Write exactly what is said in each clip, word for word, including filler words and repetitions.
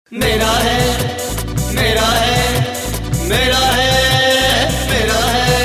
मेरा है मेरा है मेरा है मेरा है।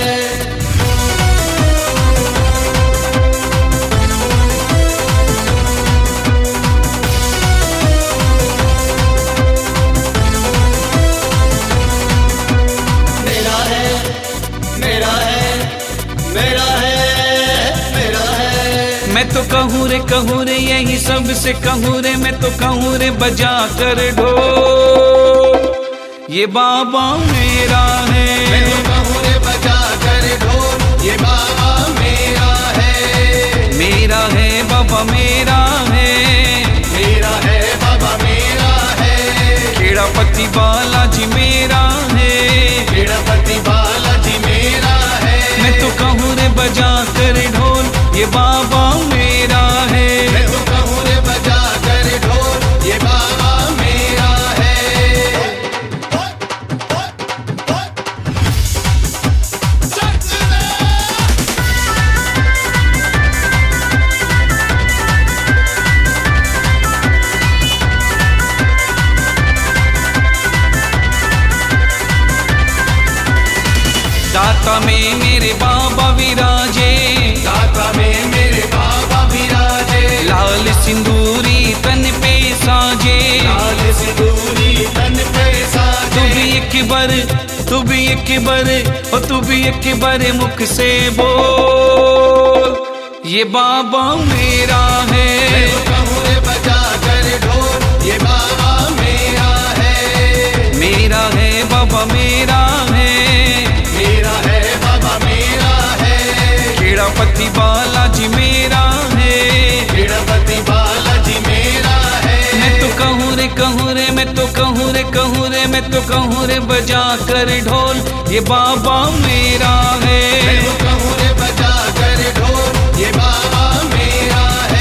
मेरा है मेरा है मेरा है मेरा है। मैं तो कहूँ रे कहूँ रे यही सबसे कहूँ रे, मैं तो कहूँ रे बजा कर ढोल, ये बाबा मेरा है। मैं तो कहूँ रे बजा कर ढोल, ये बाबा मेरा है। मेरा है बाबा मेरा है, मेरा है बाबा मेरा है। खेड़ापति बालाजी मेरा है, खेड़ापति बालाजी मेरा है। मैं तो कहूँ रे बजा कर ढोल, ये बाबा मेरा है। मैं तो कहूँ रे बजा कर ढोल, ये बाबा मेरा है। दाता में मेरे बाबा विराजे, दाता में मेरे बाबा विराजे। लाल सिंदूरी तन पे साजे, लाल सिंदूरी तन पे साजे। तू भी एक बार तू भी एक बार ओ तू भी एक बार मुख से बोल, ये बाबा मेरा है। मैं तो कहूँ रे बजा कर ढोल, ये बाबा मेरा है। मेरा है बाबा मेरा है, मेरा है बाबा मेरा है। खेड़ापति बालाजी मेरा है। खेड़ापति बालाजी मेरा है। मैं तो कहूँ रे कहूँ रे मैं तो कहूँ रे कहूँ रे मैं तो कहूँ रे बजा कर ढोल, ये बाबा मेरा है। मैं तो कहूँ रे बजा कर ढोल, ये बाबा मेरा है।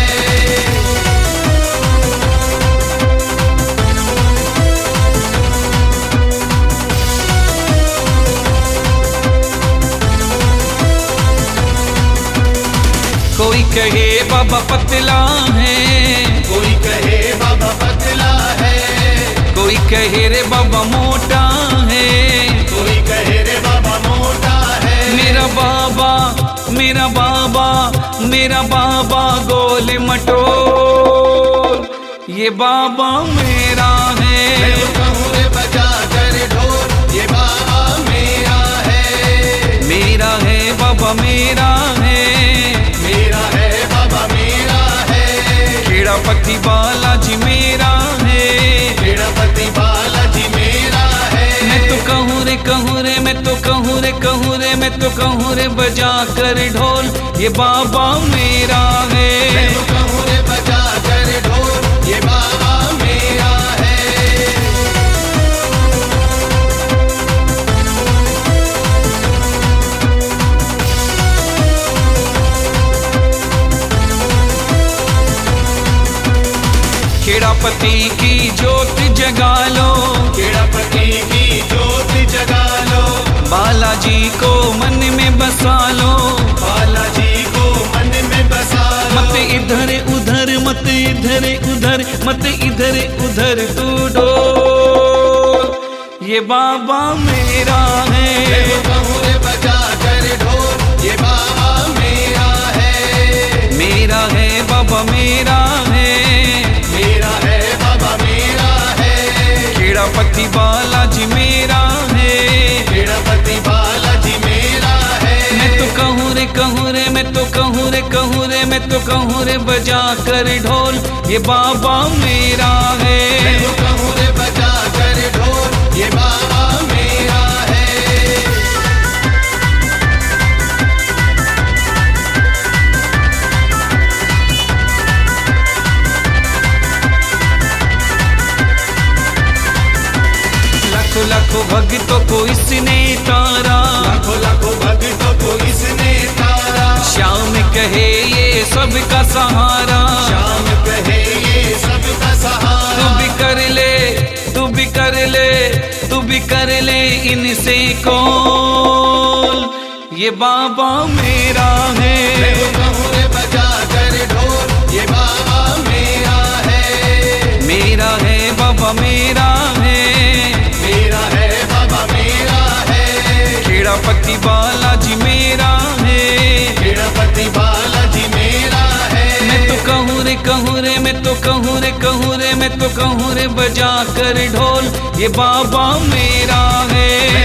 कोई कहे बाबा पतला है, कोई कहे बाबा पतला है। कोई कहे रे बाबा मोटा है। कोई कहे रे बाबा मोटा है। मेरा बाबा मेरा बाबा मेरा बाबा गोल मटोल, ये बाबा मेरा है। मैं तो कहूँ रे बजा कर ढोल, ये बाबा मेरा है। मेरा है बाबा मेरा है, मेरा है बाबा मेरा है। खेड़ापति बालाजी मेरा है। खेड़ापति बालाजी मेरा है। मैं तो कहूँ रे कहूँ रे मैं तो कहूँ रे कहूँ रे मैं तो कहूँ रे बजा कर ढोल, ये बाबा मेरा है। मैं तो कहूँ रे बजा कर ढोल, ये बाबा मेरा है। खेड़ापति की ज्योत जगा लो, खेड़ापति की ज्योत जगा लो। बालाजी को मन में बसा लो। बालाजी को मन में बसा लो। मत इधर उधर मत इधर उधर मत इधर उधर तू डोल, ये बाबा मेरा है। मैं तो कहूँ रे बजा कर ढोल, ये बाबा मेरा है। मेरा है बाबा मेरा है, मेरा है बाबा मेरा है। खेड़ापति बालाजी मेरा है। खेड़ापति बालाजी मेरा है। मैं तो कहूँ रे कहूँ रे मैं तो कहूँ रे कहूँ रे मैं तो कहूँ रे बजा कर ढोल, ये बाबा मेरा है। मैं तो कहूँ रे बजा कर ढोल, ये बाबा मेरा है। लाखों लाखों भक्तों को इसने तारा, लाखों लाखों भक्तों को इसने तारा। श्याम कहे ये सबका सहारा। श्याम कहे ये सबका सहारा। तू भी कर ले तू भी कर ले तू भी कर ले इनसे कॉल, ये बाबा मेरा है। मैं तो कहूँ रे बजा कर ढोल, ये बाबा मेरा है। मेरा है बाबा मेरा बालाजी मेरा है। मैं तो कहूँ रे कहूँ रे मैं तो कहूँ रे कहूँ रे मैं तो कहूँ रे बजा कर ढोल ये बाबा मेरा है।